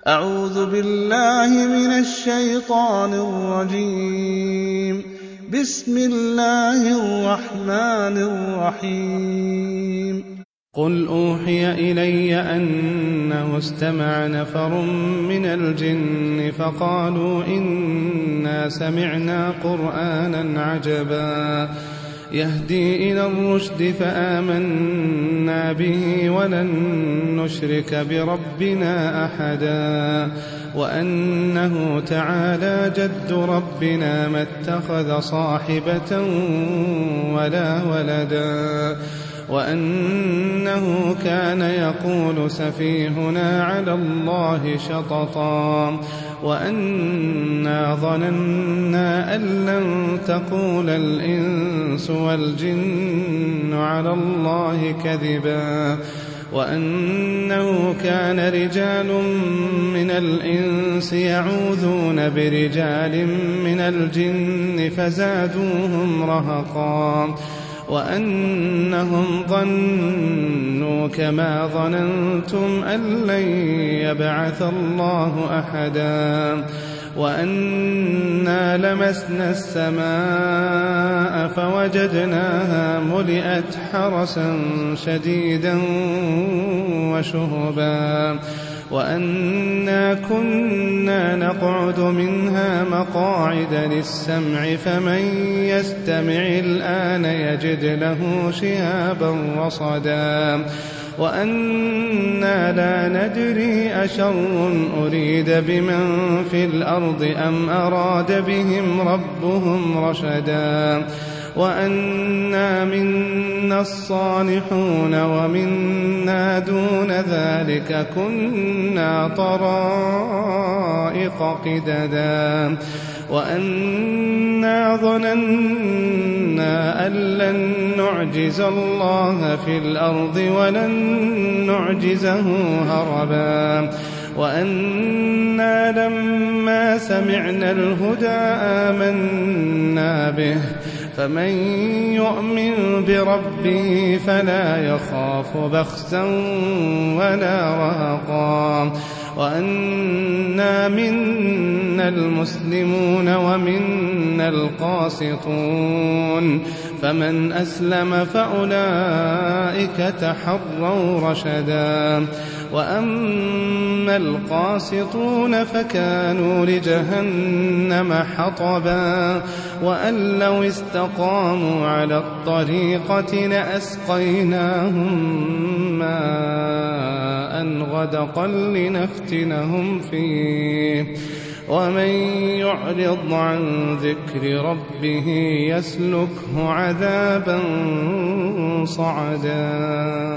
أعوذ بالله من الشيطان الرجيم. بسم الله الرحمن الرحيم. قل أوحي إلي أنه استمع نفر من الجن فقالوا إنا سمعنا قرآنا عجبا يهدي إلى الرشد فآمنا به ولن نشرك بربنا أحدا وأنه تعالى جد ربنا ما اتخذ صاحبة ولا ولدا وأنه كان يقول سفيهنا على الله شططا وأنا ظننا أن لن تقول الإنس والجن على الله كذبا وأنه كان رجال من الإنس يعوذون برجال من الجن فزادوهم رهقا وأنهم ظنوا كما ظننتم أن لن يبعث الله أحدا وأنا لمسنا السماء فوجدناها ملئت حرسا شديدا وشهبا وأنا كنا نقعد منها مقاعد للسمع فمن يستمع الآن يجد له شهابا رصدا وأنا لا ندري أشر أريد بمن في الأرض أم أراد بهم ربهم رشدا وأنا منا الصالحون ومنا دون ذلك كنا طرائق قددا وأنا ظننا أن لن نعجز الله في الأرض ولن نعجزه هربا وأنا لما سمعنا الهدى آمنا به فمن يؤمن بربه فلا يخاف بخسا ولا رهقا وأنا منا المسلمون ومنا القاسطون فمن أسلم فأولئك تحروا رشدا وأما القاسطون فكانوا لجهنم حطبا وأن لو استقاموا على الطريقة لأسقيناهم ماء غدقا لنفتنهم فيه ومن يعرض عن ذكر ربه يسلكه عذابا صعدا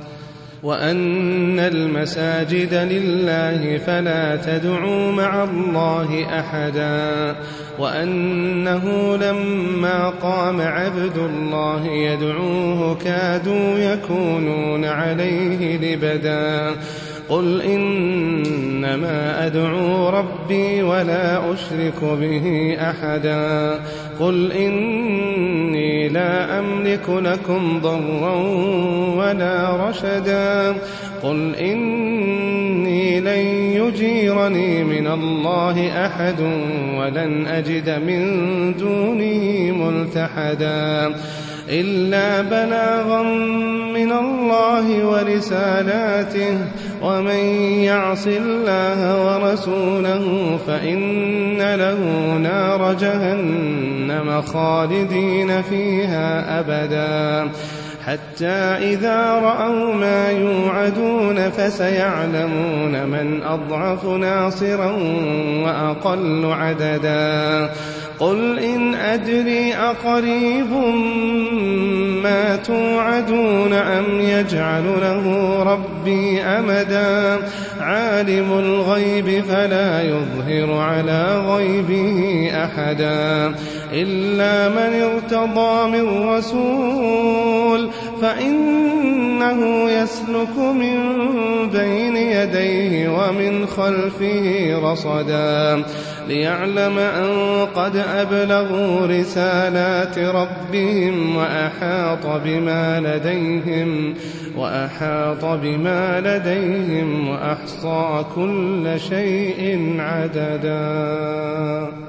وأن المساجد لله فلا تدعوا مع الله أحدا وأنه لما قام عبد الله يدعوه كادوا يكونون عليه لبدا قل إنما أدعو ربي ولا أشرك به أحدا قل إني لا أملك لكم ضرا ولا رشدا قل إني لن يجيرني من الله أحد ولن أجد من دونه ملتحدا إلا بلاغا من الله ورسالاته ومن يعص الله ورسوله فإن له نار جهنم خالدين فيها أبدا حتى إذا رأوا ما يوعدون فسيعلمون من أضعف ناصرا وأقل عددا قل إن أدري أقريب ما توعدون أم يجعل له ربي أمدا عالم الغيب فلا يظهر على غيبه أحدا إلا من ارتضى من رسول فإنه يسلك من بين يديه ومن خلفه رصدا ليعلم أن قد أبلغوا رسالات ربهم وأحاط بما لديهم وأحصى كل شيء عددا.